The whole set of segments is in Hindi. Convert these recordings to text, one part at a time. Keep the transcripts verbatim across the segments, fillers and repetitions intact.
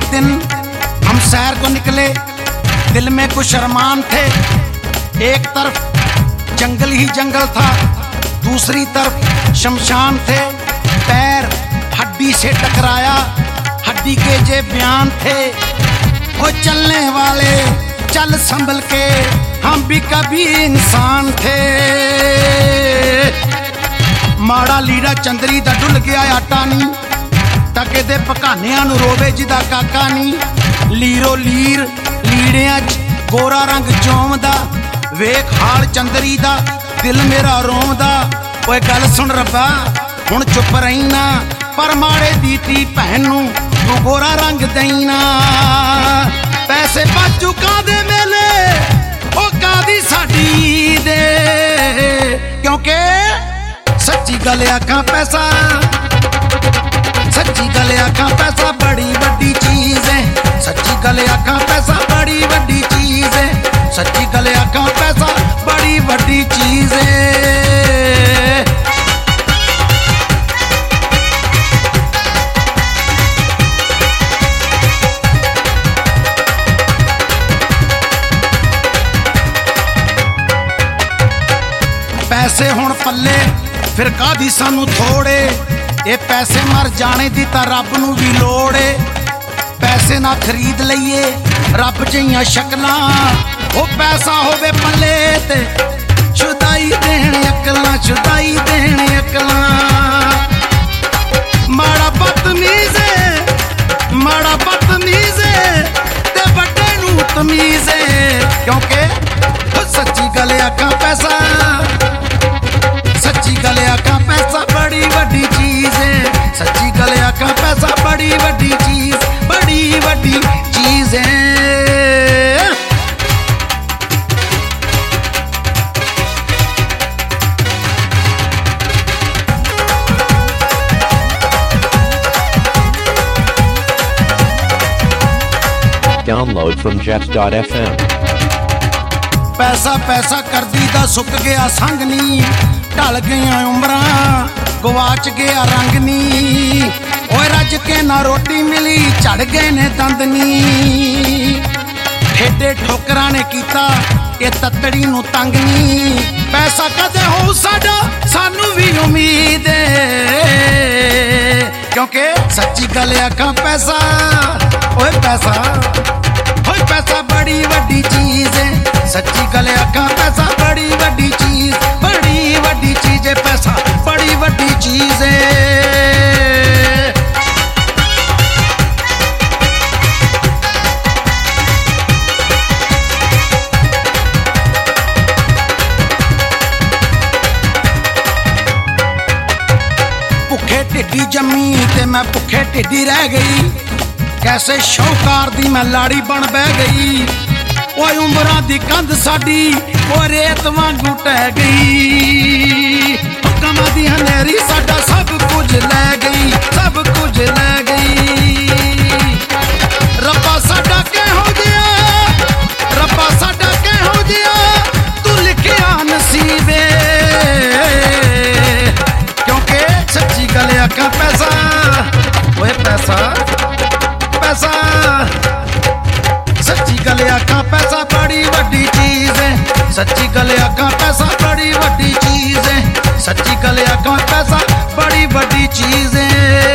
दिन हम सैर को निकले, दिल में कुछ अरमान थे। एक तरफ जंगल ही जंगल था, दूसरी तरफ शमशान थे। पैर हड्डी से टकराया, हड्डी के जे बयान थे। वो चलने वाले चल संभल के, हम भी कभी इंसान थे। माड़ा लीड़ा चंदरी दा डुल गया आटा नी, टके दे पकानियां नू रोवे जिदा काका नी। लीरो लीर लीड़ियां च गोरा रंग चोमदा, वेख हाल चंदरी दा दिल मेरा रोमदा। ओए गल सुन रब्बा हुण चुप रही ना, पर माड़े दी धी भैन नू तू गोरा रंग दई ना। पैसे बाजू कादे मेले ओ कादी साडी दे, क्योंकि सच्ची गल आखां पैसा, सच्ची गल आखां पैसा बड़ी वड्डी चीज है। सच्ची गल आखां पैसा बड़ी वड्डी चीज है। सच्ची गल आखां पैसा बड़ी वड्डी चीज है। पैसे हुण पल्ले फिर कादी सानू थोड़े, ये पैसे मर जाने दी तां रब नू भी लोड़ है। पैसे ना खरीद लईए रब जिहियां शक्लां, ओ पैसा होवे पल्ले ते छुदाई देण अकलां, छुदाई देण अकलां। माड़ा बदतमीज है, माड़ा बदतमीज है ते बड्डे नू तमीज है, क्योंकि सच्ची गल आखां पैसा, सच्ची गल आखां पैसा बड़ी वड्डी चीज है। सच्ची गल आखां पैसा बड़ी वड्डी चीज, बड़ी वड्डी चीज है। Download from jets dot f m. पैसा पैसा करदी दा सुक गया संग नी, ढल गईयां उमरां गवाच गया रंग नी। ओए रज के ना रोटी मिली झड़ गए ने दंद नी। ठेडे ठोकरां ने कीता ये ततड़ी नू तंग नी। पैसा कदे हो साडा सानू भी उम्मीद है, क्योंकि सच्ची गल आखां पैसा, ओए पैसा, ओए पैसा बड़ी वड्डी चीज है। सच्ची गल आखां पैसा बड़ी वड्डी चीज, बड़ी वड्डी चीज है। पैसा बड़ी वड्डी चीज है। भुखे ढिड्डी जम्मी ते मैं भुखे ढिड्डी रह गई, कैसे शौकार दी मैं लाड़ी बन बह गई। ओए उमरां दी कंध साडी ओ रेत वांगू टह गई। कमां दी हनेरी साडा सब कुछ लै गई, सब कुछ लै गई। रब्बा साडा किहो जिहा, रब्बा साडा किहो जिहा तू लिखिया नसीबे, क्योंकि सच्ची गल आखां पैसा, ओए पैसा, पैसा, सच्ची गल आखां पैसा बड़ी वड्डी चीज है। सच्ची गल आखां पैसा बड़ी वड्डी चीज है। सच्ची गल आखां पैसा बड़ी वड्डी चीज है।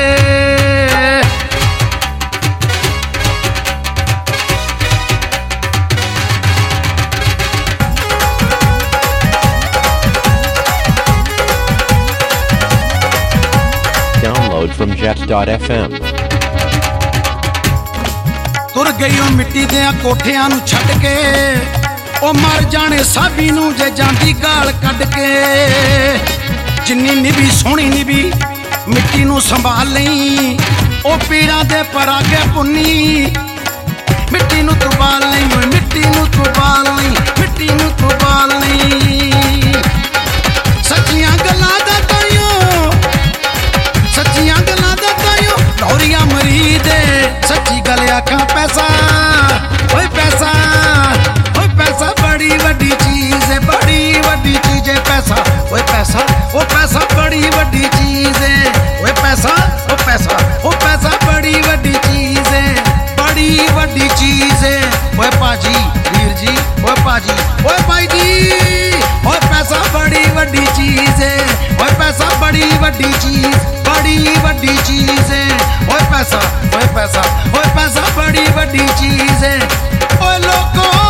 Download from jets dot f m. तुर गई ओ मिट्टी दे कोठियां नू छड्ड के, ओ मर जाने साबी नू जे जांदी गाल कढ के। जिन्नी निभी सोहनी निभी मिट्टी नू संभाल लई, ओ पीड़ां दे परागे पुन्नी। मिट्टी नू तू बाल लई, ओए मिट्टी नू तू बाल लई, मिट्टी नू तू बाल लई। सच्चियां गल्लां दा ताईओ, सच्चियां गल्लां दा ताईओ लौरियां मरीद। सच्ची गल आखां पैसा, ओए पैसा, ओए पैसा बड़ी वड्डी चीज है, बड़ी वड्डी चीज है। पैसा, ओए पैसा, ओ पैसा बड़ी वड्डी चीज है। ओए पैसा, ओ पैसा, ओ पैसा बड़ी वड्डी चीज है, ओए पाजी ओए भाई जी ओए पैसा बड़ी वड्डी चीज है ओए पैसा बड़ी वड्डी चीज बड़ी वड्डी चीज है ओए पैसा ओए पैसा ओए पैसा बड़ी वड्डी चीज है ओए लोगों